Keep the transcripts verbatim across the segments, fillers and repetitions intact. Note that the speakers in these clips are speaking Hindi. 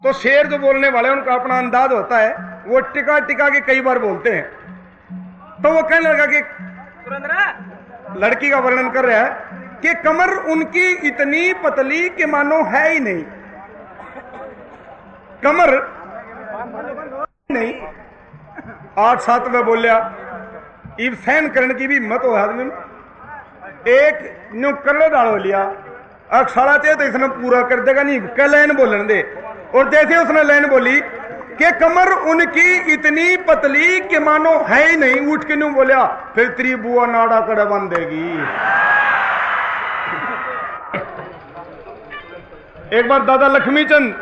तो शेर जो बोलने वाले उनका अपना अंदाज होता है, वो टिका टिका के कई बार बोलते हैं। तो वो कहने लगा कि लड़की का वर्णन कर रहा है कि कमर उनकी इतनी पतली कि मानो है ही नहीं, कमर नहीं। आठ सात में बोलिया इब सहन करने की भी हिम्मत हो आदमी एक न्यू कल्लो डालो लिया अक्षरा चाहिए तो इसने पूरा कर देगा, नहीं क्या लाइन बोलने दे। और जैसे उसने लाइन बोली कि कमर उनकी इतनी पतली कि मानो है ही नहीं, उठ के न्यू बोलिया फिर तेरी बुआ नाड़ा कड़ा बांधेगी। एक बार दादा लक्ष्मीचंद,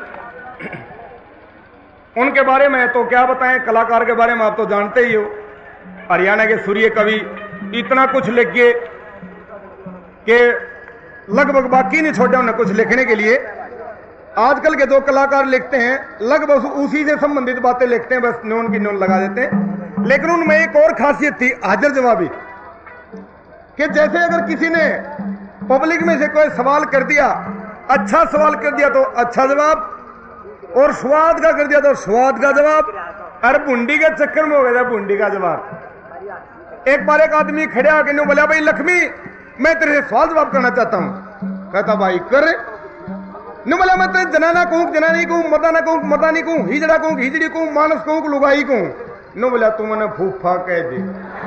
उनके बारे में तो क्या बताएं, कलाकार के बारे में आप तो जानते ही हो। हरियाणा के सूर्य कवि, इतना कुछ लिख गए कि लगभग बाकी नहीं छोड़े उन्हें कुछ लिखने के लिए। आजकल के जो कलाकार लिखते हैं लगभग उसी से संबंधित बातें लिखते हैं, बस नून की नून लगा देते हैं। लेकिन उनमें एक और खासियत थी, हाजिर जवाबी, कि जैसे अगर किसी ने पब्लिक में से कोई सवाल कर दिया, अच्छा सवाल कर दिया तो अच्छा जवाब, और स्वाद का कर दिया तो स्वाद का जवाब, अरे बुंडी के चक्कर में हो गया था बुंडी का जवाब। एक बार एक आदमी खड़े आके न्यू बोला, भाई लक्ष्मी मैं तेरे से सवाल जवाब करना चाहता हूं। कहता भाई कर। न्यू बोला मैं तेरे जनाना कहूं जनानी कहूं, मर्दाना कहूं मर्दानी कहूं, हिजड़ा कहूं हिजड़ी कहूं, मानस कहूं लुगाई कहूं। न्यू बोला तू मैंने फूफा कह दे।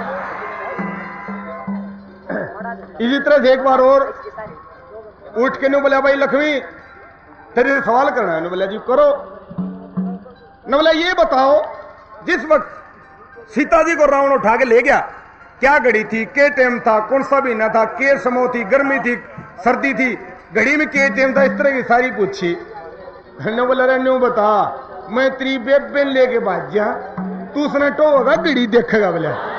इसी तरह से एक बार और उठ के न्यू बोला, भाई लक्ष्मी तेरे से सवाल करना है। न्यू बोला जी करो। न्यू बोला ये बताओ, जिस वक्त सीता जी को रावण उठा के ले गया, क्या घड़ी थी, के टाइम था, कौन सा महीना था, के समय थी, गर्मी थी, सर्दी थी, घड़ी में के टाइम था, इस तरह की सारी पूछी। न्यू बोला रे न्यू बता, मैं तेरी बेबेन लेके भाज जा, तू उसने टो होगा घड़ी देखेगा बोला।